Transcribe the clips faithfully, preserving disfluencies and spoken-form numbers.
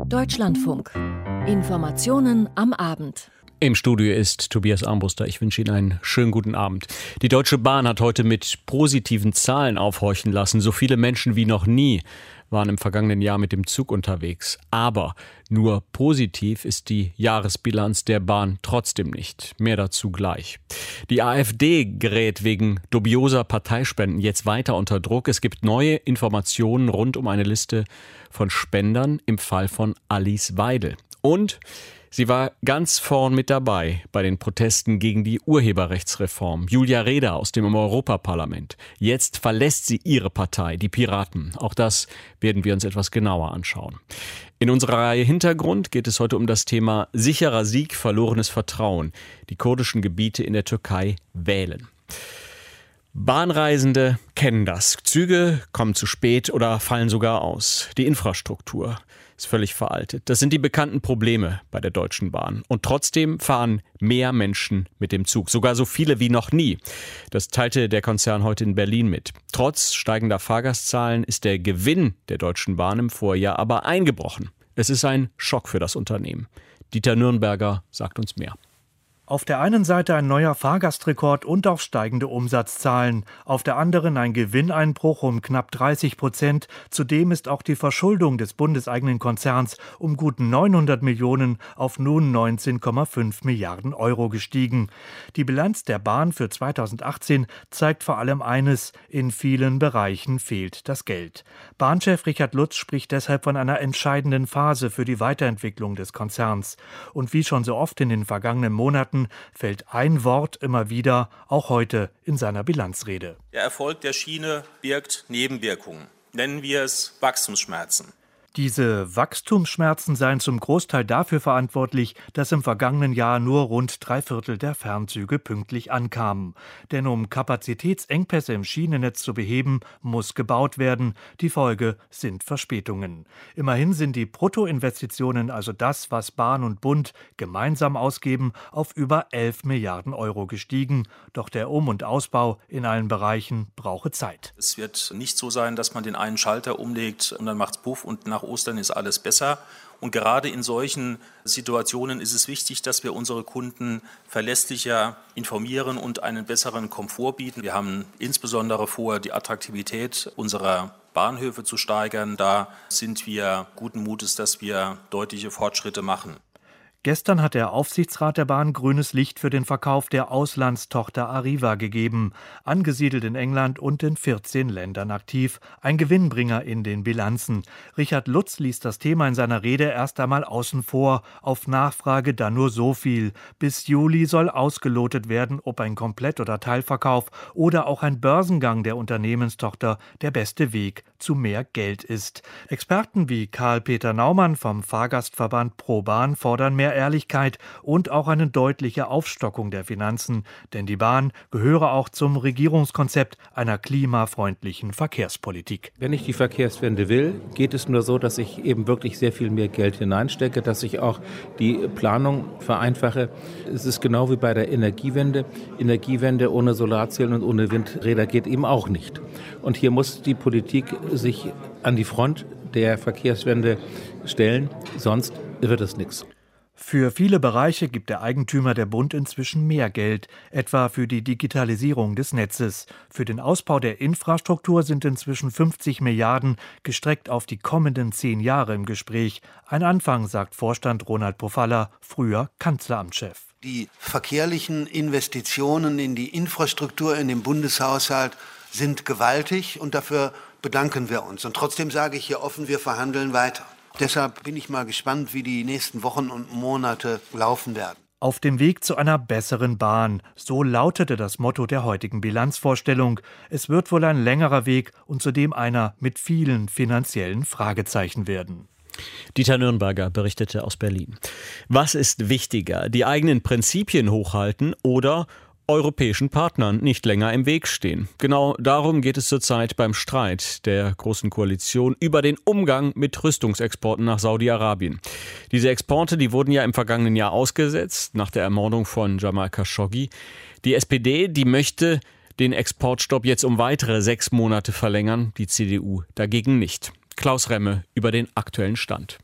Deutschlandfunk. Informationen am Abend. Im Studio ist Tobias Armbruster. Ich wünsche Ihnen einen schönen guten Abend. Die Deutsche Bahn hat heute mit positiven Zahlen aufhorchen lassen. So viele Menschen wie noch nie waren im vergangenen Jahr mit dem Zug unterwegs. Aber nur positiv ist die Jahresbilanz der Bahn trotzdem nicht. Mehr dazu gleich. Die AfD gerät wegen dubioser Parteispenden jetzt weiter unter Druck. Es gibt neue Informationen rund um eine Liste von Spendern im Fall von Alice Weidel. Und sie war ganz vorn mit dabei bei den Protesten gegen die Urheberrechtsreform. Julia Reda aus dem Europaparlament. Jetzt verlässt sie ihre Partei, die Piraten. Auch das werden wir uns etwas genauer anschauen. In unserer Reihe Hintergrund geht es heute um das Thema sicherer Sieg, verlorenes Vertrauen. Die kurdischen Gebiete in der Türkei wählen. Bahnreisende kennen das. Züge kommen zu spät oder fallen sogar aus. Die Infrastruktur ist völlig veraltet. Das sind die bekannten Probleme bei der Deutschen Bahn. Und trotzdem fahren mehr Menschen mit dem Zug. Sogar so viele wie noch nie. Das teilte der Konzern heute in Berlin mit. Trotz steigender Fahrgastzahlen ist der Gewinn der Deutschen Bahn im Vorjahr aber eingebrochen. Es ist ein Schock für das Unternehmen. Dieter Nürnberger sagt uns mehr. Auf der einen Seite ein neuer Fahrgastrekord und auch steigende Umsatzzahlen. Auf der anderen ein Gewinneinbruch um knapp dreißig Prozent. Zudem ist auch die Verschuldung des bundeseigenen Konzerns um gut neunhundert Millionen auf nun neunzehn Komma fünf Milliarden Euro gestiegen. Die Bilanz der Bahn für zweitausendachtzehn zeigt vor allem eines: In vielen Bereichen fehlt das Geld. Bahnchef Richard Lutz spricht deshalb von einer entscheidenden Phase für die Weiterentwicklung des Konzerns. Und wie schon so oft in den vergangenen Monaten fällt ein Wort immer wieder, auch heute in seiner Bilanzrede. Der Erfolg der Schiene birgt Nebenwirkungen. Nennen wir es Wachstumsschmerzen. Diese Wachstumsschmerzen seien zum Großteil dafür verantwortlich, dass im vergangenen Jahr nur rund drei Viertel der Fernzüge pünktlich ankamen. Denn um Kapazitätsengpässe im Schienennetz zu beheben, muss gebaut werden. Die Folge sind Verspätungen. Immerhin sind die Bruttoinvestitionen, also das, was Bahn und Bund gemeinsam ausgeben, auf über elf Milliarden Euro gestiegen. Doch der Um- und Ausbau in allen Bereichen brauche Zeit. Es wird nicht so sein, dass man den einen Schalter umlegt und dann macht's Puff und nach Ostern ist alles besser. Und gerade in solchen Situationen ist es wichtig, dass wir unsere Kunden verlässlicher informieren und einen besseren Komfort bieten. Wir haben insbesondere vor, die Attraktivität unserer Bahnhöfe zu steigern. Da sind wir guten Mutes, dass wir deutliche Fortschritte machen. Gestern hat der Aufsichtsrat der Bahn grünes Licht für den Verkauf der Auslandstochter Arriva gegeben. Angesiedelt in England und in vierzehn Ländern aktiv. Ein Gewinnbringer in den Bilanzen. Richard Lutz ließ das Thema in seiner Rede erst einmal außen vor. Auf Nachfrage dann nur so viel. Bis Juli soll ausgelotet werden, ob ein Komplett- oder Teilverkauf oder auch ein Börsengang der Unternehmenstochter der beste Weg zu mehr Geld ist. Experten wie Karl-Peter Naumann vom Fahrgastverband ProBahn fordern mehr Ehrlichkeit und auch eine deutliche Aufstockung der Finanzen, denn die Bahn gehöre auch zum Regierungskonzept einer klimafreundlichen Verkehrspolitik. Wenn ich die Verkehrswende will, geht es nur so, dass ich eben wirklich sehr viel mehr Geld hineinstecke, dass ich auch die Planung vereinfache. Es ist genau wie bei der Energiewende. Energiewende ohne Solarzellen und ohne Windräder geht eben auch nicht. Und hier muss die Politik sich an die Front der Verkehrswende stellen, sonst wird es nichts. Für viele Bereiche gibt der Eigentümer der Bund inzwischen mehr Geld, etwa für die Digitalisierung des Netzes. Für den Ausbau der Infrastruktur sind inzwischen fünfzig Milliarden gestreckt auf die kommenden zehn Jahre im Gespräch. Ein Anfang, sagt Vorstand Ronald Pofalla, früher Kanzleramtschef. Die verkehrlichen Investitionen in die Infrastruktur in dem Bundeshaushalt sind gewaltig und dafür bedanken wir uns. Und trotzdem sage ich hier offen, wir verhandeln weiter. Deshalb bin ich mal gespannt, wie die nächsten Wochen und Monate laufen werden. Auf dem Weg zu einer besseren Bahn, so lautete das Motto der heutigen Bilanzvorstellung. Es wird wohl ein längerer Weg und zudem einer mit vielen finanziellen Fragezeichen werden. Dieter Nürnberger berichtete aus Berlin. Was ist wichtiger, die eigenen Prinzipien hochhalten oder europäischen Partnern nicht länger im Weg stehen? Genau darum geht es zurzeit beim Streit der Großen Koalition über den Umgang mit Rüstungsexporten nach Saudi-Arabien. Diese Exporte, die wurden ja im vergangenen Jahr ausgesetzt, nach der Ermordung von Jamal Khashoggi. Die S P D, die möchte den Exportstopp jetzt um weitere sechs Monate verlängern, die C D U dagegen nicht. Klaus Remme über den aktuellen Stand.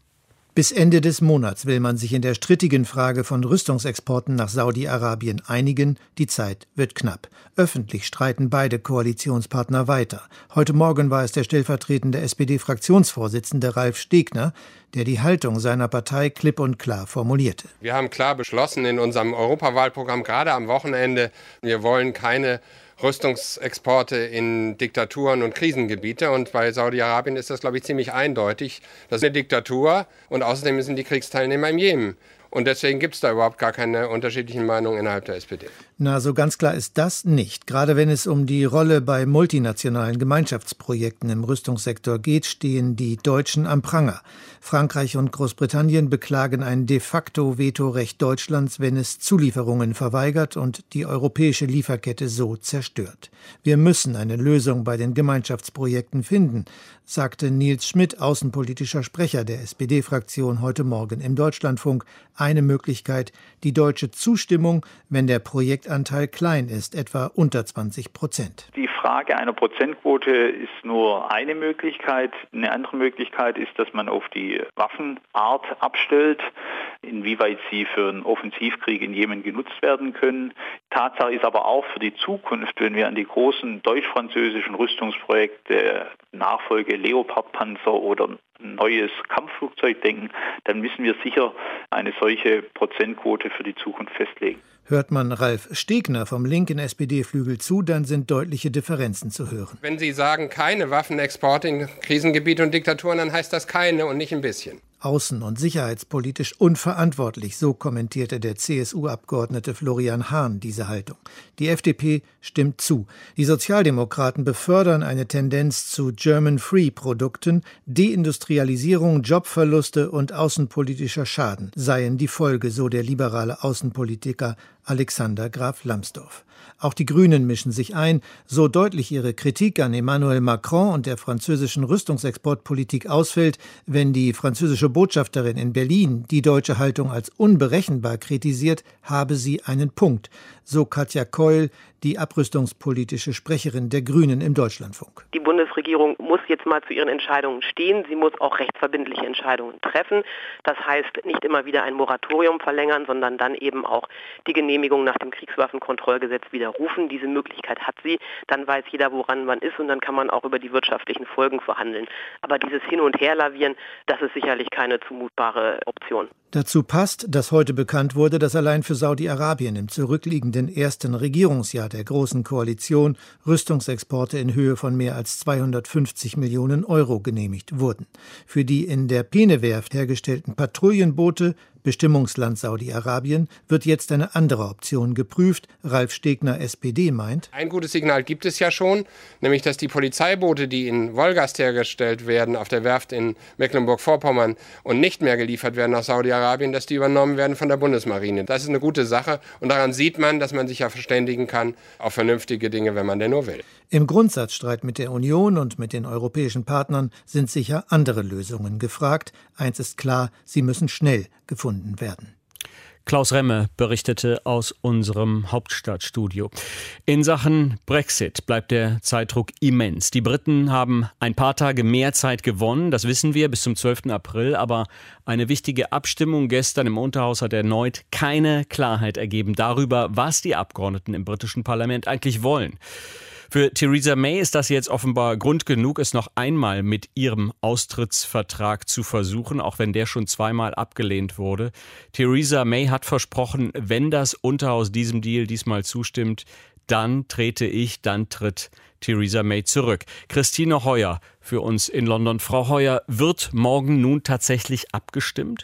Bis Ende des Monats will man sich in der strittigen Frage von Rüstungsexporten nach Saudi-Arabien einigen. Die Zeit wird knapp. Öffentlich streiten beide Koalitionspartner weiter. Heute Morgen war es der stellvertretende S P D-Fraktionsvorsitzende Ralf Stegner, der die Haltung seiner Partei klipp und klar formulierte. Wir haben klar beschlossen in unserem Europawahlprogramm, gerade am Wochenende, wir wollen keine Rüstungsexporte in Diktaturen und Krisengebiete. Und bei Saudi-Arabien ist das, glaube ich, ziemlich eindeutig. Das ist eine Diktatur und außerdem sind die Kriegsteilnehmer im Jemen. Und deswegen gibt es da überhaupt gar keine unterschiedlichen Meinungen innerhalb der S P D. Na, so ganz klar ist das nicht. Gerade wenn es um die Rolle bei multinationalen Gemeinschaftsprojekten im Rüstungssektor geht, stehen die Deutschen am Pranger. Frankreich und Großbritannien beklagen ein de facto Vetorecht Deutschlands, wenn es Zulieferungen verweigert und die europäische Lieferkette so zerstört. Wir müssen eine Lösung bei den Gemeinschaftsprojekten finden, sagte Nils Schmidt, außenpolitischer Sprecher der S P D-Fraktion, heute Morgen im Deutschlandfunk. Eine Möglichkeit, die deutsche Zustimmung, wenn der Projektanteil klein ist, etwa unter zwanzig Prozent. Die Frage einer Prozentquote ist nur eine Möglichkeit. Eine andere Möglichkeit ist, dass man auf die Waffenart abstellt, inwieweit sie für einen Offensivkrieg in Jemen genutzt werden können. Tatsache ist aber auch für die Zukunft, wenn wir an die großen deutsch-französischen Rüstungsprojekte, Nachfolge Leopardpanzer oder ein neues Kampfflugzeug denken, dann müssen wir sicher eine solche Prozentquote für die Zukunft festlegen. Hört man Ralf Stegner vom linken S P D-Flügel zu, dann sind deutliche Differenzen zu hören. Wenn Sie sagen, keine Waffenexporte in Krisengebiete und Diktaturen, dann heißt das keine und nicht ein bisschen. Außen- und sicherheitspolitisch unverantwortlich, so kommentierte der C S U-Abgeordnete Florian Hahn diese Haltung. Die F D P stimmt zu. Die Sozialdemokraten befördern eine Tendenz zu German-Free-Produkten. Deindustrialisierung, Jobverluste und außenpolitischer Schaden seien die Folge, so der liberale Außenpolitiker Alexander Graf Lambsdorff. Auch die Grünen mischen sich ein, so deutlich ihre Kritik an Emmanuel Macron und der französischen Rüstungsexportpolitik ausfällt, wenn die französische Botschafterin in Berlin die deutsche Haltung als unberechenbar kritisiert, habe sie einen Punkt, so Katja Keul, die abrüstungspolitische Sprecherin der Grünen im Deutschlandfunk. Die Bundesregierung muss jetzt mal zu ihren Entscheidungen stehen. Sie muss auch rechtsverbindliche Entscheidungen treffen. Das heißt, nicht immer wieder ein Moratorium verlängern, sondern dann eben auch die Genehmigung nach dem Kriegswaffenkontrollgesetz widerrufen. Diese Möglichkeit hat sie. Dann weiß jeder, woran man ist und dann kann man auch über die wirtschaftlichen Folgen verhandeln. Aber dieses Hin- und Herlavieren, das ist sicherlich keine zumutbare Option. Dazu passt, dass heute bekannt wurde, dass allein für Saudi-Arabien im zurückliegenden ersten Regierungsjahr der Großen Koalition Rüstungsexporte in Höhe von mehr als zweihundertfünfzig Millionen Euro genehmigt wurden. Für die in der Peene-Werft hergestellten Patrouillenboote, Bestimmungsland Saudi-Arabien, wird jetzt eine andere Option geprüft. Ralf Stegner, S P D, meint: Ein gutes Signal gibt es ja schon, nämlich dass die Polizeiboote, die in Wolgast hergestellt werden, auf der Werft in Mecklenburg-Vorpommern und nicht mehr geliefert werden nach Saudi-Arabien, dass die übernommen werden von der Bundesmarine. Das ist eine gute Sache und daran sieht man, dass man sich ja verständigen kann auf vernünftige Dinge, wenn man denn nur will. Im Grundsatzstreit mit der Union und mit den europäischen Partnern sind sicher andere Lösungen gefragt. Eins ist klar, sie müssen schnell gefunden werden. Klaus Remme berichtete aus unserem Hauptstadtstudio. In Sachen Brexit bleibt der Zeitdruck immens. Die Briten haben ein paar Tage mehr Zeit gewonnen, das wissen wir, bis zum zwölften April. Aber eine wichtige Abstimmung gestern im Unterhaus hat erneut keine Klarheit ergeben darüber, was die Abgeordneten im britischen Parlament eigentlich wollen. Für Theresa May ist das jetzt offenbar Grund genug, es noch einmal mit ihrem Austrittsvertrag zu versuchen, auch wenn der schon zweimal abgelehnt wurde. Theresa May hat versprochen, wenn das Unterhaus diesem Deal diesmal zustimmt, dann trete ich, dann tritt Theresa May zurück. Christine Heuer für uns in London. Frau Heuer, wird morgen nun tatsächlich abgestimmt?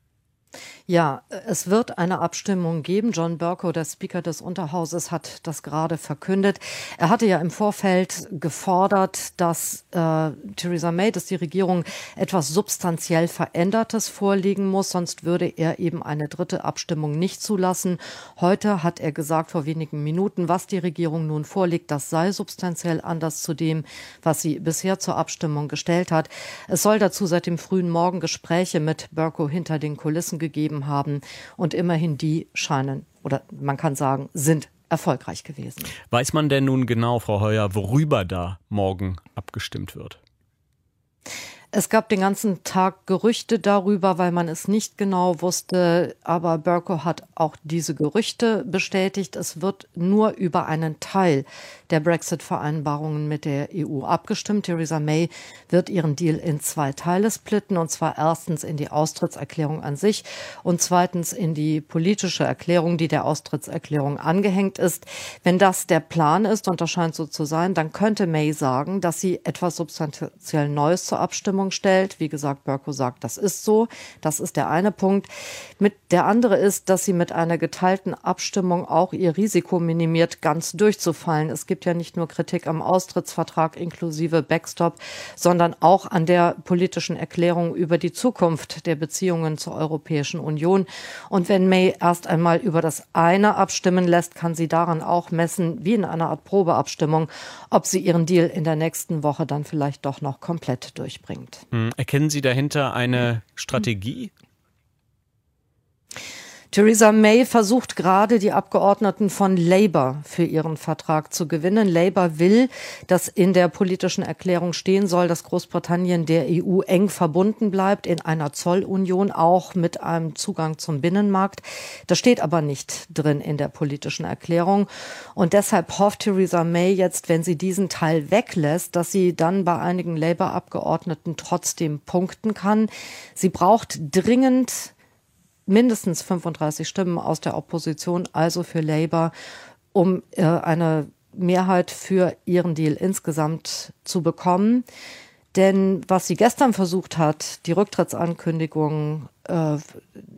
Ja, es wird eine Abstimmung geben. John Bercow, der Speaker des Unterhauses, hat das gerade verkündet. Er hatte ja im Vorfeld gefordert, dass äh, Theresa May, dass die Regierung etwas substanziell Verändertes vorlegen muss, sonst würde er eben eine dritte Abstimmung nicht zulassen. Heute hat er gesagt, vor wenigen Minuten, was die Regierung nun vorlegt, das sei substanziell anders zu dem, was sie bisher zur Abstimmung gestellt hat. Es soll dazu seit dem frühen Morgen Gespräche mit Bercow hinter den Kulissen gegeben haben und immerhin die scheinen, oder man kann sagen, sind erfolgreich gewesen. Weiß man denn nun genau, Frau Heuer, worüber da morgen abgestimmt wird? Es gab den ganzen Tag Gerüchte darüber, weil man es nicht genau wusste. Aber Bercow hat auch diese Gerüchte bestätigt. Es wird nur über einen Teil der Brexit-Vereinbarungen mit der E U abgestimmt. Theresa May wird ihren Deal in zwei Teile splitten. Und zwar erstens in die Austrittserklärung an sich und zweitens in die politische Erklärung, die der Austrittserklärung angehängt ist. Wenn das der Plan ist, und das scheint so zu sein, dann könnte May sagen, dass sie etwas substanziell Neues zur Abstimmung stellt. Wie gesagt, Bercow sagt, das ist so. Das ist der eine Punkt. Mit der andere ist, dass sie mit einer geteilten Abstimmung auch ihr Risiko minimiert, ganz durchzufallen. Es gibt ja nicht nur Kritik am Austrittsvertrag inklusive Backstop, sondern auch an der politischen Erklärung über die Zukunft der Beziehungen zur Europäischen Union. Und wenn May erst einmal über das eine abstimmen lässt, kann sie daran auch messen, wie in einer Art Probeabstimmung, ob sie ihren Deal in der nächsten Woche dann vielleicht doch noch komplett durchbringt. Hm. Erkennen Sie dahinter eine Strategie? Theresa May versucht gerade, die Abgeordneten von Labour für ihren Vertrag zu gewinnen. Labour will, dass in der politischen Erklärung stehen soll, dass Großbritannien der E U eng verbunden bleibt in einer Zollunion, auch mit einem Zugang zum Binnenmarkt. Das steht aber nicht drin in der politischen Erklärung. Und deshalb hofft Theresa May jetzt, wenn sie diesen Teil weglässt, dass sie dann bei einigen Labour-Abgeordneten trotzdem punkten kann. Sie braucht dringend mindestens fünfunddreißig Stimmen aus der Opposition, also für Labour, um äh, eine Mehrheit für ihren Deal insgesamt zu bekommen. Denn was sie gestern versucht hat, die Rücktrittsankündigung äh, äh,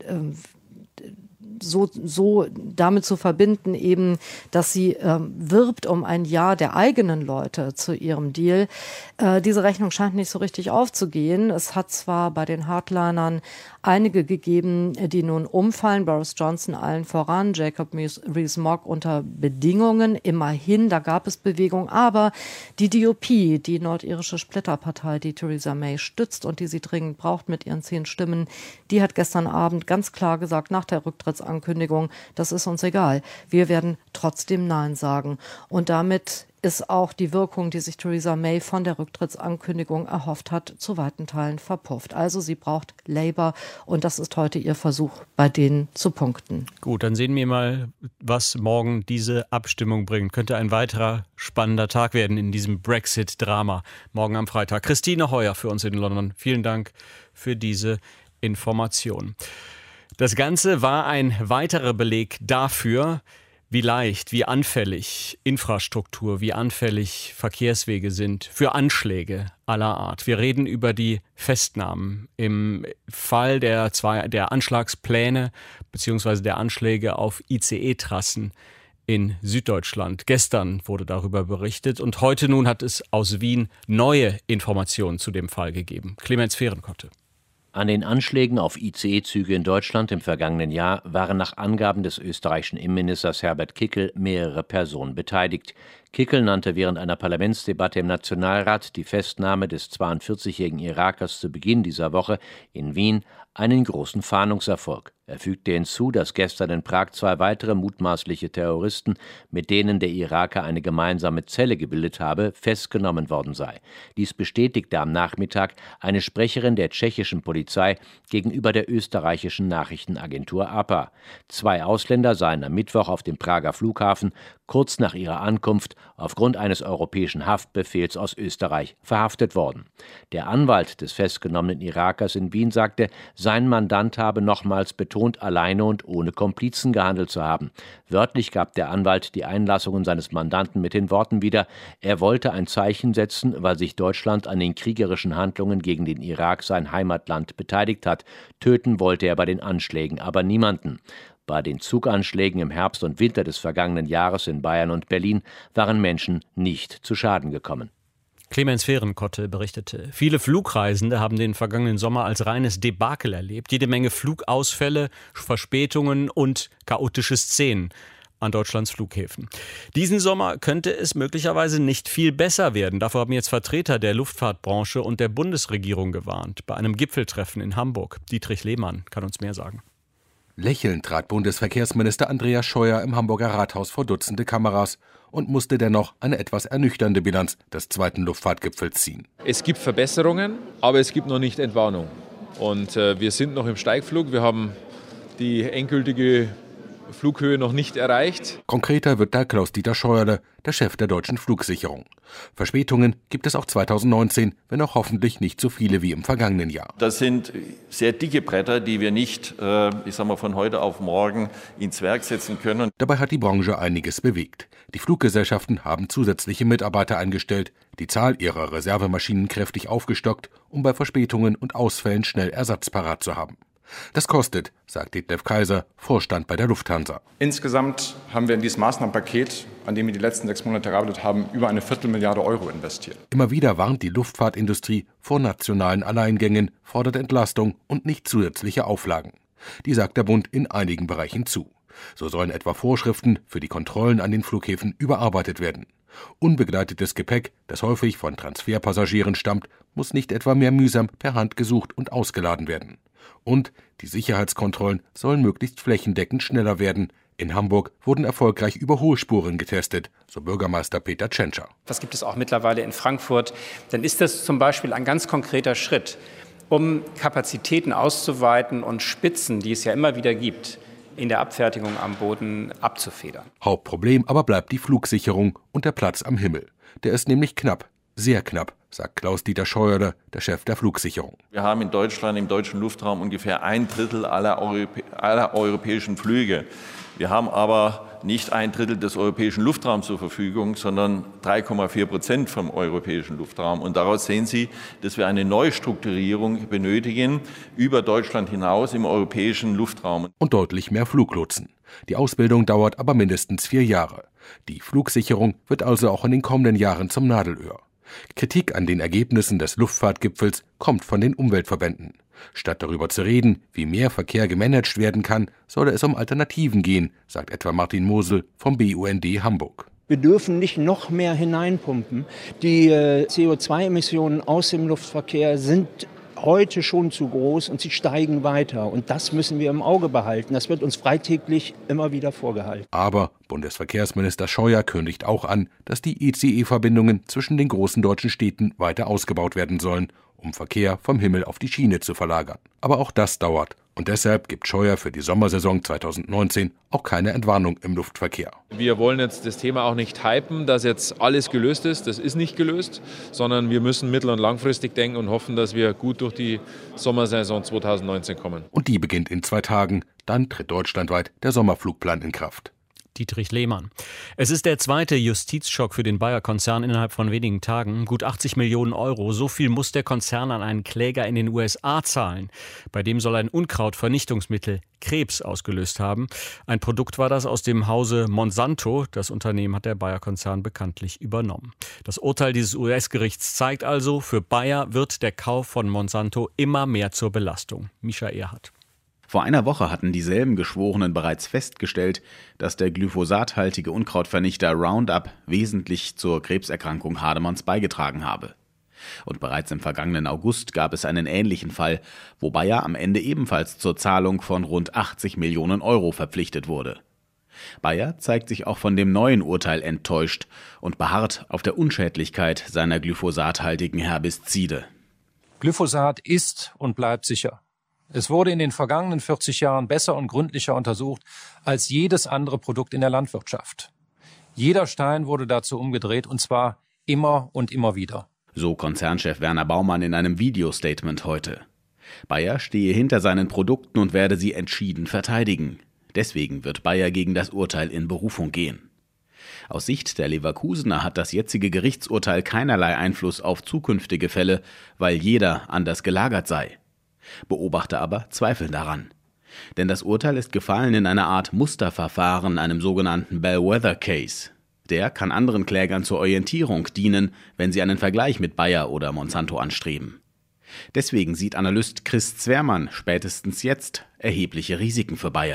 so, so damit zu verbinden, eben, dass sie ähm, wirbt um ein Ja der eigenen Leute zu ihrem Deal. Äh, diese Rechnung scheint nicht so richtig aufzugehen. Es hat zwar bei den Hardlinern einige gegeben, die nun umfallen, Boris Johnson allen voran, Jacob Rees-Mogg unter Bedingungen, immerhin, da gab es Bewegung, aber die D U P, die nordirische Splitterpartei, die Theresa May stützt und die sie dringend braucht mit ihren zehn Stimmen, die hat gestern Abend ganz klar gesagt, nach der Rücktrittsankündigung, das ist uns egal, wir werden trotzdem Nein sagen. Und damit ist auch die Wirkung, die sich Theresa May von der Rücktrittsankündigung erhofft hat, zu weiten Teilen verpufft. Also sie braucht Labour und das ist heute ihr Versuch, bei denen zu punkten. Gut, dann sehen wir mal, was morgen diese Abstimmung bringt. Könnte ein weiterer spannender Tag werden in diesem Brexit-Drama. Morgen am Freitag. Christine Heuer für uns in London. Vielen Dank für diese Information. Das Ganze war ein weiterer Beleg dafür, wie leicht, wie anfällig Infrastruktur, wie anfällig Verkehrswege sind für Anschläge aller Art. Wir reden über die Festnahmen im Fall der, zwei, der Anschlagspläne bzw. der Anschläge auf I C E-Trassen in Süddeutschland. Gestern wurde darüber berichtet und heute nun hat es aus Wien neue Informationen zu dem Fall gegeben. Clemens Fehrenkotte. An den Anschlägen auf I C E-Züge in Deutschland im vergangenen Jahr waren nach Angaben des österreichischen Innenministers Herbert Kickl mehrere Personen beteiligt. Kickl nannte während einer Parlamentsdebatte im Nationalrat die Festnahme des zweiundvierzigjährigen Irakers zu Beginn dieser Woche in Wien einen großen Fahndungserfolg. Er fügte hinzu, dass gestern in Prag zwei weitere mutmaßliche Terroristen, mit denen der Iraker eine gemeinsame Zelle gebildet habe, festgenommen worden sei. Dies bestätigte am Nachmittag eine Sprecherin der tschechischen Polizei gegenüber der österreichischen Nachrichtenagentur A P A. Zwei Ausländer seien am Mittwoch auf dem Prager Flughafen kurz nach ihrer Ankunft aufgrund eines europäischen Haftbefehls aus Österreich verhaftet worden. Der Anwalt des festgenommenen Irakers in Wien sagte, sein Mandant habe nochmals betont, alleine und ohne Komplizen gehandelt zu haben. Wörtlich gab der Anwalt die Einlassungen seines Mandanten mit den Worten wieder, er wollte ein Zeichen setzen, weil sich Deutschland an den kriegerischen Handlungen gegen den Irak, sein Heimatland, beteiligt hat. Töten wollte er bei den Anschlägen aber niemanden. Bei den Zuganschlägen im Herbst und Winter des vergangenen Jahres in Bayern und Berlin waren Menschen nicht zu Schaden gekommen. Clemens Fehrenkotte berichtete, viele Flugreisende haben den vergangenen Sommer als reines Debakel erlebt. Jede Menge Flugausfälle, Verspätungen und chaotische Szenen an Deutschlands Flughäfen. Diesen Sommer könnte es möglicherweise nicht viel besser werden. Dafür haben jetzt Vertreter der Luftfahrtbranche und der Bundesregierung gewarnt. Bei einem Gipfeltreffen in Hamburg. Dietrich Lehmann kann uns mehr sagen. Lächelnd trat Bundesverkehrsminister Andreas Scheuer im Hamburger Rathaus vor Dutzende Kameras und musste dennoch eine etwas ernüchternde Bilanz des zweiten Luftfahrtgipfels ziehen. Es gibt Verbesserungen, aber es gibt noch nicht Entwarnung. Und äh, wir sind noch im Steigflug. Wir haben die endgültige Flughöhe noch nicht erreicht. Konkreter wird da Klaus-Dieter Scheuerle, der Chef der Deutschen Flugsicherung. Verspätungen gibt es auch zweitausendneunzehn, wenn auch hoffentlich nicht so viele wie im vergangenen Jahr. Das sind sehr dicke Bretter, die wir nicht, äh, ich sag mal, von heute auf morgen ins Werk setzen können. Dabei hat die Branche einiges bewegt. Die Fluggesellschaften haben zusätzliche Mitarbeiter eingestellt, die Zahl ihrer Reservemaschinen kräftig aufgestockt, um bei Verspätungen und Ausfällen schnell Ersatz parat zu haben. Das kostet, sagt Detlef Kaiser, Vorstand bei der Lufthansa. Insgesamt haben wir in dieses Maßnahmenpaket, an dem wir die letzten sechs Monate gearbeitet haben, über eine Viertelmilliarde Euro investiert. Immer wieder warnt die Luftfahrtindustrie vor nationalen Alleingängen, fordert Entlastung und nicht zusätzliche Auflagen. Die sagt der Bund in einigen Bereichen zu. So sollen etwa Vorschriften für die Kontrollen an den Flughäfen überarbeitet werden. Unbegleitetes Gepäck, das häufig von Transferpassagieren stammt, muss nicht etwa mehr mühsam per Hand gesucht und ausgeladen werden. Und die Sicherheitskontrollen sollen möglichst flächendeckend schneller werden. In Hamburg wurden erfolgreich Überholspuren getestet, so Bürgermeister Peter Tschentscher. Das gibt es auch mittlerweile in Frankfurt. Dann ist das zum Beispiel ein ganz konkreter Schritt, um Kapazitäten auszuweiten und Spitzen, die es ja immer wieder gibt, in der Abfertigung am Boden abzufedern. Hauptproblem aber bleibt die Flugsicherung und der Platz am Himmel. Der ist nämlich knapp, sehr knapp, sagt Klaus-Dieter Scheuerle, der Chef der Flugsicherung. Wir haben in Deutschland, im deutschen Luftraum, ungefähr ein Drittel aller, Europä- aller europäischen Flüge. Wir haben aber nicht ein Drittel des europäischen Luftraums zur Verfügung, sondern drei Komma vier Prozent vom europäischen Luftraum. Und daraus sehen Sie, dass wir eine Neustrukturierung benötigen über Deutschland hinaus im europäischen Luftraum. Und deutlich mehr Fluglotsen. Die Ausbildung dauert aber mindestens vier Jahre. Die Flugsicherung wird also auch in den kommenden Jahren zum Nadelöhr. Kritik an den Ergebnissen des Luftfahrtgipfels kommt von den Umweltverbänden. Statt darüber zu reden, wie mehr Verkehr gemanagt werden kann, solle es um Alternativen gehen, sagt etwa Martin Mosel vom B U N D Hamburg. Wir dürfen nicht noch mehr hineinpumpen. Die äh, C O zwei Emissionen aus dem Luftverkehr sind heute schon zu groß und sie steigen weiter. Und das müssen wir im Auge behalten. Das wird uns freitäglich immer wieder vorgehalten. Aber Bundesverkehrsminister Scheuer kündigt auch an, dass die I C E-Verbindungen zwischen den großen deutschen Städten weiter ausgebaut werden sollen, um Verkehr vom Himmel auf die Schiene zu verlagern. Aber auch das dauert. Und deshalb gibt Scheuer für die Sommersaison zweitausendneunzehn auch keine Entwarnung im Luftverkehr. Wir wollen jetzt das Thema auch nicht hypen, dass jetzt alles gelöst ist. Das ist nicht gelöst, sondern wir müssen mittel- und langfristig denken und hoffen, dass wir gut durch die Sommersaison zweitausendneunzehn kommen. Und die beginnt in zwei Tagen. Dann tritt deutschlandweit der Sommerflugplan in Kraft. Dietrich Lehmann. Es ist der zweite Justizschock für den Bayer-Konzern innerhalb von wenigen Tagen. Gut achtzig Millionen Euro. So viel muss der Konzern an einen Kläger in den U S A zahlen. Bei dem soll ein Unkrautvernichtungsmittel Krebs ausgelöst haben. Ein Produkt war das aus dem Hause Monsanto. Das Unternehmen hat der Bayer-Konzern bekanntlich übernommen. Das Urteil dieses U S-Gerichts zeigt also, für Bayer wird der Kauf von Monsanto immer mehr zur Belastung. Mischa Erhardt. Vor einer Woche hatten dieselben Geschworenen bereits festgestellt, dass der glyphosathaltige Unkrautvernichter Roundup wesentlich zur Krebserkrankung Hademanns beigetragen habe. Und bereits im vergangenen August gab es einen ähnlichen Fall, wo Bayer am Ende ebenfalls zur Zahlung von rund achtzig Millionen Euro verpflichtet wurde. Bayer zeigt sich auch von dem neuen Urteil enttäuscht und beharrt auf der Unschädlichkeit seiner glyphosathaltigen Herbizide. Glyphosat ist und bleibt sicher. Es wurde in den vergangenen vierzig Jahren besser und gründlicher untersucht als jedes andere Produkt in der Landwirtschaft. Jeder Stein wurde dazu umgedreht, und zwar immer und immer wieder. So Konzernchef Werner Baumann in einem Videostatement heute. Bayer stehe hinter seinen Produkten und werde sie entschieden verteidigen. Deswegen wird Bayer gegen das Urteil in Berufung gehen. Aus Sicht der Leverkusener hat das jetzige Gerichtsurteil keinerlei Einfluss auf zukünftige Fälle, weil jeder anders gelagert sei. Beobachter aber zweifeln daran. Denn das Urteil ist gefallen in einer Art Musterverfahren, einem sogenannten Bellwether Case. Der kann anderen Klägern zur Orientierung dienen, wenn sie einen Vergleich mit Bayer oder Monsanto anstreben. Deswegen sieht Analyst Chris Zwermann spätestens jetzt erhebliche Risiken für Bayer.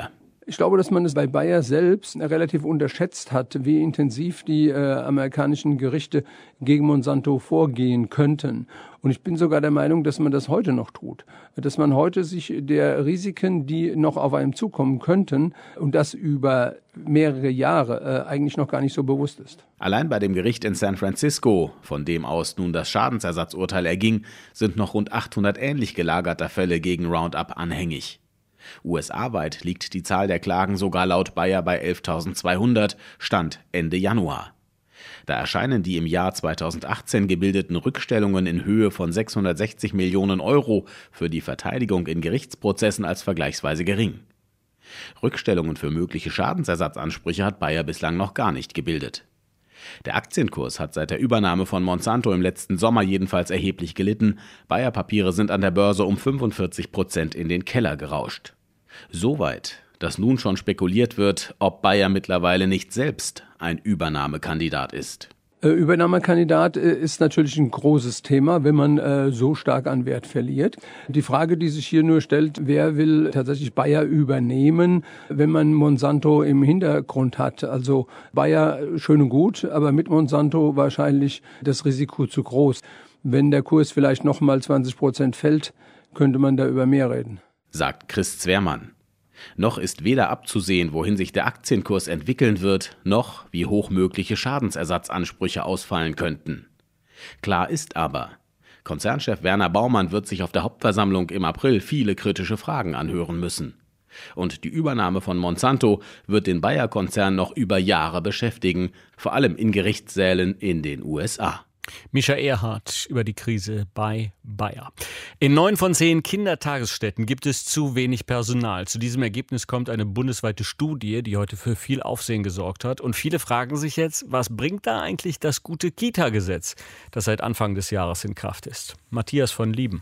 Ich glaube, dass man es bei Bayer selbst relativ unterschätzt hat, wie intensiv die äh, amerikanischen Gerichte gegen Monsanto vorgehen könnten. Und ich bin sogar der Meinung, dass man das heute noch tut. Dass man heute sich der Risiken, die noch auf einem zukommen könnten, und das über mehrere Jahre, äh, eigentlich noch gar nicht so bewusst ist. Allein bei dem Gericht in San Francisco, von dem aus nun das Schadensersatzurteil erging, sind noch rund achthundert ähnlich gelagerter Fälle gegen Roundup anhängig. U S A-weit liegt die Zahl der Klagen sogar laut Bayer bei elftausendzweihundert, Stand Ende Januar. Da erscheinen die im Jahr zweitausendachtzehn gebildeten Rückstellungen in Höhe von sechshundertsechzig Millionen Euro für die Verteidigung in Gerichtsprozessen als vergleichsweise gering. Rückstellungen für mögliche Schadensersatzansprüche hat Bayer bislang noch gar nicht gebildet. Der Aktienkurs hat seit der Übernahme von Monsanto im letzten Sommer jedenfalls erheblich gelitten. Bayer-Papiere sind an der Börse um fünfundvierzig Prozent in den Keller gerauscht. Soweit, dass nun schon spekuliert wird, ob Bayer mittlerweile nicht selbst ein Übernahmekandidat ist. Übernahmekandidat ist natürlich ein großes Thema, wenn man äh, so stark an Wert verliert. Die Frage, die sich hier nur stellt, wer will tatsächlich Bayer übernehmen, wenn man Monsanto im Hintergrund hat? Also Bayer schön und gut, aber mit Monsanto wahrscheinlich das Risiko zu groß. Wenn der Kurs vielleicht noch mal zwanzig Prozent fällt, könnte man da über mehr reden. Sagt Chris Zwermann. Noch ist weder abzusehen, wohin sich der Aktienkurs entwickeln wird, noch wie hoch mögliche Schadensersatzansprüche ausfallen könnten. Klar ist aber, Konzernchef Werner Baumann wird sich auf der Hauptversammlung im April viele kritische Fragen anhören müssen. Und die Übernahme von Monsanto wird den Bayer-Konzern noch über Jahre beschäftigen, vor allem in Gerichtssälen in den U S A. Mischa Erhardt über die Krise bei Bayer. In neun von zehn Kindertagesstätten gibt es zu wenig Personal. Zu diesem Ergebnis kommt eine bundesweite Studie, die heute für viel Aufsehen gesorgt hat. Und viele fragen sich jetzt, was bringt da eigentlich das gute Kita-Gesetz, das seit Anfang des Jahres in Kraft ist? Matthias von Lieben.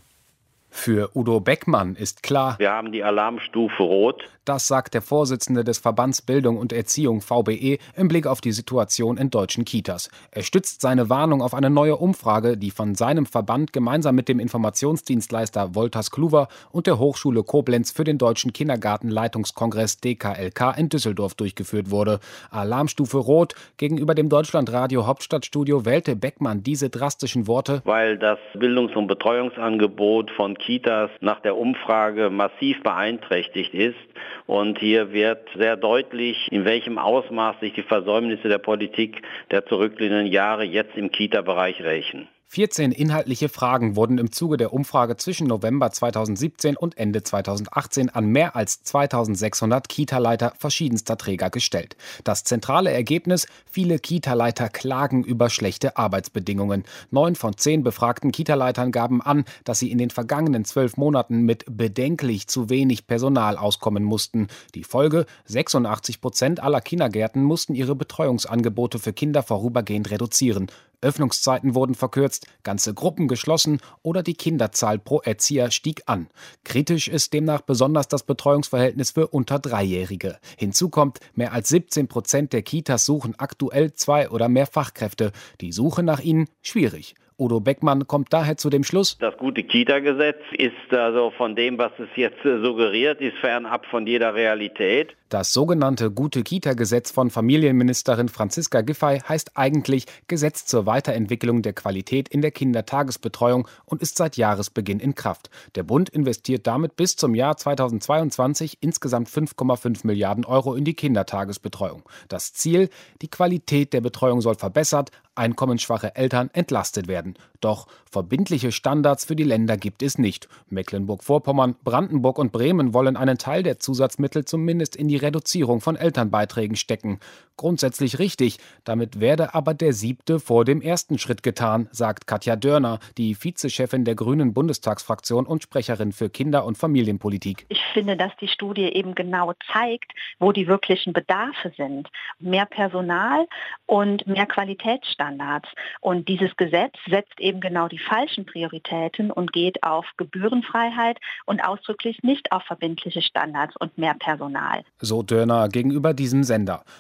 Für Udo Beckmann ist klar, wir haben die Alarmstufe Rot. Das sagt der Vorsitzende des Verbands Bildung und Erziehung V B E im Blick auf die Situation in deutschen Kitas. Er stützt seine Warnung auf eine neue Umfrage, die von seinem Verband gemeinsam mit dem Informationsdienstleister Wolters Kluwer und der Hochschule Koblenz für den Deutschen Kindergartenleitungskongress D K L K in Düsseldorf durchgeführt wurde. Alarmstufe Rot. Gegenüber dem Deutschlandradio Hauptstadtstudio wählte Beckmann diese drastischen Worte, weil das Bildungs- und Betreuungsangebot von Kitas nach der Umfrage massiv beeinträchtigt ist. Und hier wird sehr deutlich, in welchem Ausmaß sich die Versäumnisse der Politik der zurückliegenden Jahre jetzt im Kita-Bereich rächen. vierzehn inhaltliche Fragen wurden im Zuge der Umfrage zwischen November zweitausendsiebzehn und Ende zweitausendachtzehn an mehr als zweitausendsechshundert Kita-Leiter verschiedenster Träger gestellt. Das zentrale Ergebnis: viele Kita-Leiter klagen über schlechte Arbeitsbedingungen. Neun von zehn befragten Kita-Leitern gaben an, dass sie in den vergangenen zwölf Monaten mit bedenklich zu wenig Personal auskommen mussten. Die Folge: sechsundachtzig Prozent aller Kindergärten mussten ihre Betreuungsangebote für Kinder vorübergehend reduzieren. Öffnungszeiten wurden verkürzt, ganze Gruppen geschlossen oder die Kinderzahl pro Erzieher stieg an. Kritisch ist demnach besonders das Betreuungsverhältnis für unter Dreijährige. Hinzu kommt, mehr als siebzehn Prozent der Kitas suchen aktuell zwei oder mehr Fachkräfte. Die Suche nach ihnen schwierig. Udo Beckmann kommt daher zu dem Schluss: Das gute Kita-Gesetz ist also von dem, was es jetzt suggeriert, ist fernab von jeder Realität. Das sogenannte gute Kita-Gesetz von Familienministerin Franziska Giffey heißt eigentlich Gesetz zur Weiterentwicklung der Qualität in der Kindertagesbetreuung und ist seit Jahresbeginn in Kraft. Der Bund investiert damit bis zum Jahr zweitausendzweiundzwanzig insgesamt fünf Komma fünf Milliarden Euro in die Kindertagesbetreuung. Das Ziel: die Qualität der Betreuung soll verbessert, einkommensschwache Eltern entlastet werden. Doch verbindliche Standards für die Länder gibt es nicht. Mecklenburg-Vorpommern, Brandenburg und Bremen wollen einen Teil der Zusatzmittel zumindest in die Reduzierung von Elternbeiträgen stecken. Grundsätzlich richtig, damit werde aber der siebte vor dem ersten Schritt getan, sagt Katja Dörner, die Vizechefin der Grünen Bundestagsfraktion und Sprecherin für Kinder- und Familienpolitik. Ich finde, dass die Studie eben genau zeigt, wo die wirklichen Bedarfe sind. Mehr Personal und mehr Qualitätsstandards. Und dieses Gesetz setzt eben genau die falschen Prioritäten und geht auf Gebührenfreiheit und ausdrücklich nicht auf verbindliche Standards und mehr Personal. So Dörner gegenüber diesem Sender. Dass nur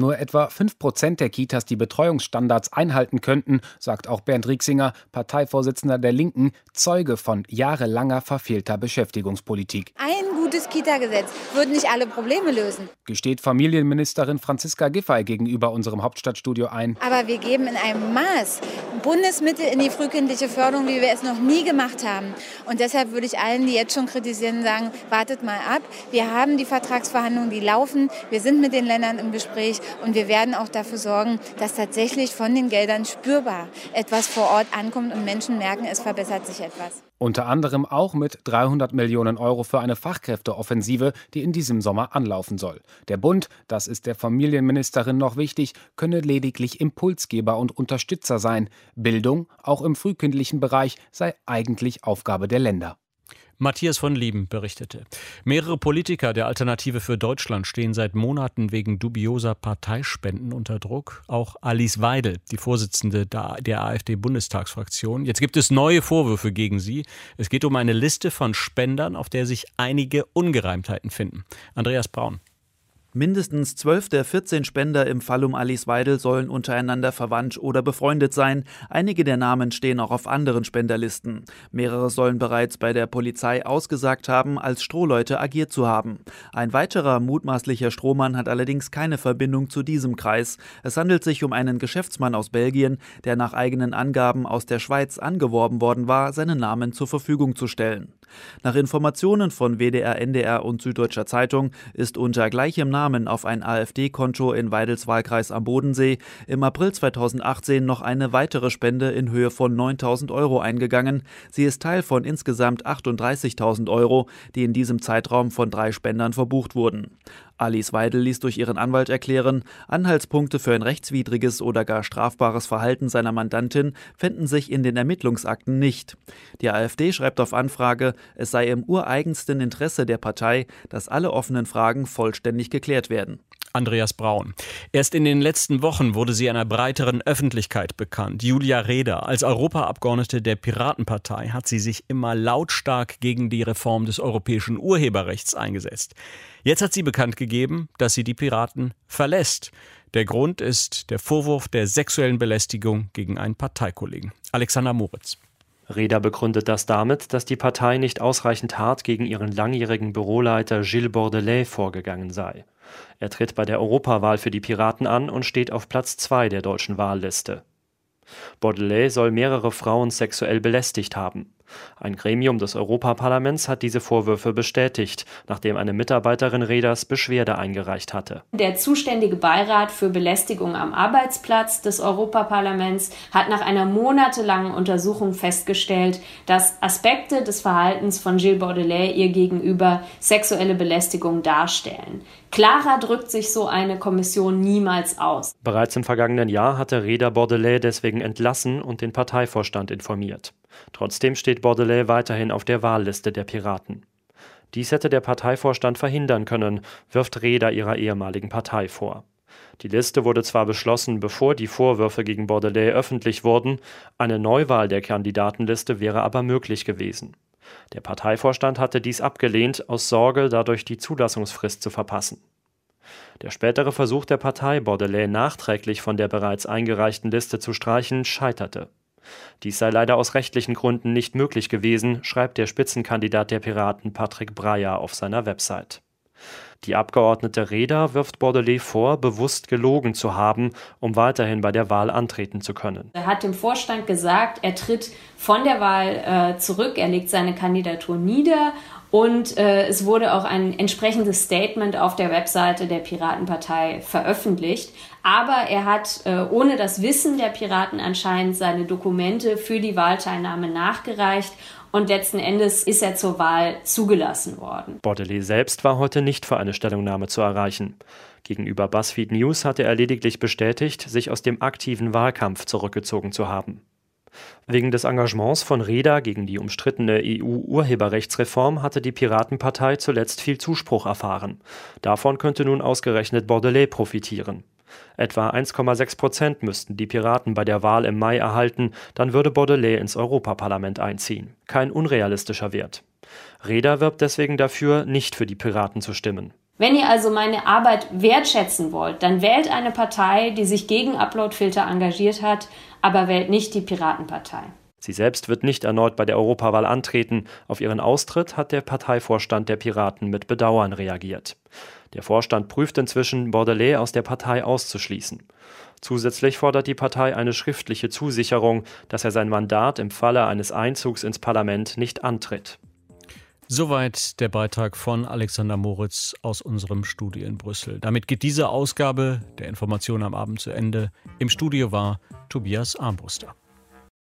nur etwa fünf Prozent der Kitas die Betreuungsstandards einhalten könnten, sagt auch Bernd Rieksinger, Parteivorsitzender der Linken, Zeuge von jahrelanger verfehlter Beschäftigungspolitik. Ein gutes Kita-Gesetz würde nicht alle Probleme lösen, gesteht Familienministerin Franziska Giffey gegenüber unserem Hauptstadtstudio ein. Aber wir geben in einem Maß Bundesmittel in die frühkindliche Förderung, wie wir es noch nie gemacht haben. Und deshalb würde ich allen, die jetzt schon kritisieren, sagen, wartet mal ab. Wir haben die Vertragsverhandlungen, die laufen. Wir sind mit den Ländern im Gespräch und wir werden auch dafür sorgen, dass tatsächlich von den Geldern spürbar etwas vor Ort ankommt und Menschen merken, es verbessert sich etwas. Unter anderem auch mit dreihundert Millionen Euro für eine Fachkräfteoffensive, die in diesem Sommer anlaufen soll. Der Bund, das ist der Familienministerin noch wichtig, könne lediglich Impulsgeber und Unterstützer sein. Bildung, auch im frühkindlichen Bereich, sei eigentlich Aufgabe der Länder. Matthias von Lieben berichtete. Mehrere Politiker der Alternative für Deutschland stehen seit Monaten wegen dubioser Parteispenden unter Druck. Auch Alice Weidel, die Vorsitzende der AfD-Bundestagsfraktion. Jetzt gibt es neue Vorwürfe gegen sie. Es geht um eine Liste von Spendern, auf der sich einige Ungereimtheiten finden. Andreas Braun. Mindestens zwölf der vierzehn Spender im Fall um Alice Weidel sollen untereinander verwandt oder befreundet sein. Einige der Namen stehen auch auf anderen Spenderlisten. Mehrere sollen bereits bei der Polizei ausgesagt haben, als Strohleute agiert zu haben. Ein weiterer mutmaßlicher Strohmann hat allerdings keine Verbindung zu diesem Kreis. Es handelt sich um einen Geschäftsmann aus Belgien, der nach eigenen Angaben aus der Schweiz angeworben worden war, seinen Namen zur Verfügung zu stellen. Nach Informationen von W D R, N D R und Süddeutscher Zeitung ist unter gleichem Namen auf ein AfD-Konto in Weidels Wahlkreis am Bodensee im April zweitausendachtzehn noch eine weitere Spende in Höhe von neuntausend Euro eingegangen. Sie ist Teil von insgesamt achtunddreißigtausend Euro, die in diesem Zeitraum von drei Spendern verbucht wurden. Alice Weidel ließ durch ihren Anwalt erklären, Anhaltspunkte für ein rechtswidriges oder gar strafbares Verhalten seiner Mandantin fänden sich in den Ermittlungsakten nicht. Die AfD schreibt auf Anfrage, es sei im ureigensten Interesse der Partei, dass alle offenen Fragen vollständig geklärt werden. Andreas Braun. Erst in den letzten Wochen wurde sie einer breiteren Öffentlichkeit bekannt. Julia Reda, als Europaabgeordnete der Piratenpartei, hat sie sich immer lautstark gegen die Reform des europäischen Urheberrechts eingesetzt. Jetzt hat sie bekannt gegeben, dass sie die Piraten verlässt. Der Grund ist der Vorwurf der sexuellen Belästigung gegen einen Parteikollegen. Alexander Moritz. Reda begründet das damit, dass die Partei nicht ausreichend hart gegen ihren langjährigen Büroleiter Gilles Bordelais vorgegangen sei. Er tritt bei der Europawahl für die Piraten an und steht auf Platz zwei der deutschen Wahlliste. Bordelais soll mehrere Frauen sexuell belästigt haben. Ein Gremium des Europaparlaments hat diese Vorwürfe bestätigt, nachdem eine Mitarbeiterin Redas Beschwerde eingereicht hatte. Der zuständige Beirat für Belästigung am Arbeitsplatz des Europaparlaments hat nach einer monatelangen Untersuchung festgestellt, dass Aspekte des Verhaltens von Gilles Bordelais ihr gegenüber sexuelle Belästigung darstellen. Klarer drückt sich so eine Kommission niemals aus. Bereits im vergangenen Jahr hatte Reda Bordelais deswegen entlassen und den Parteivorstand informiert. Trotzdem steht Bordelais weiterhin auf der Wahlliste der Piraten. Dies hätte der Parteivorstand verhindern können, wirft Reda ihrer ehemaligen Partei vor. Die Liste wurde zwar beschlossen, bevor die Vorwürfe gegen Bordelais öffentlich wurden, eine Neuwahl der Kandidatenliste wäre aber möglich gewesen. Der Parteivorstand hatte dies abgelehnt, aus Sorge, dadurch die Zulassungsfrist zu verpassen. Der spätere Versuch der Partei, Bordelais nachträglich von der bereits eingereichten Liste zu streichen, scheiterte. Dies sei leider aus rechtlichen Gründen nicht möglich gewesen, schreibt der Spitzenkandidat der Piraten Patrick Breyer auf seiner Website. Die Abgeordnete Reda wirft Bordelais vor, bewusst gelogen zu haben, um weiterhin bei der Wahl antreten zu können. Er hat dem Vorstand gesagt, er tritt von der Wahl äh, zurück, er legt seine Kandidatur nieder und äh, es wurde auch ein entsprechendes Statement auf der Webseite der Piratenpartei veröffentlicht. Aber er hat äh, ohne das Wissen der Piraten anscheinend seine Dokumente für die Wahlteilnahme nachgereicht. Und letzten Endes ist er zur Wahl zugelassen worden. Bordelais selbst war heute nicht für eine Stellungnahme zu erreichen. Gegenüber BuzzFeed News hatte er lediglich bestätigt, sich aus dem aktiven Wahlkampf zurückgezogen zu haben. Wegen des Engagements von Reda gegen die umstrittene E U-Urheberrechtsreform hatte die Piratenpartei zuletzt viel Zuspruch erfahren. Davon könnte nun ausgerechnet Bordelais profitieren. Etwa eins Komma sechs Prozent müssten die Piraten bei der Wahl im Mai erhalten, dann würde Bordelais ins Europaparlament einziehen. Kein unrealistischer Wert. Reda wirbt deswegen dafür, nicht für die Piraten zu stimmen. Wenn ihr also meine Arbeit wertschätzen wollt, dann wählt eine Partei, die sich gegen Uploadfilter engagiert hat, aber wählt nicht die Piratenpartei. Sie selbst wird nicht erneut bei der Europawahl antreten. Auf ihren Austritt hat der Parteivorstand der Piraten mit Bedauern reagiert. Der Vorstand prüft inzwischen, Bordelais aus der Partei auszuschließen. Zusätzlich fordert die Partei eine schriftliche Zusicherung, dass er sein Mandat im Falle eines Einzugs ins Parlament nicht antritt. Soweit der Beitrag von Alexander Moritz aus unserem Studio in Brüssel. Damit geht diese Ausgabe der Information am Abend zu Ende. Im Studio war Tobias Armbruster.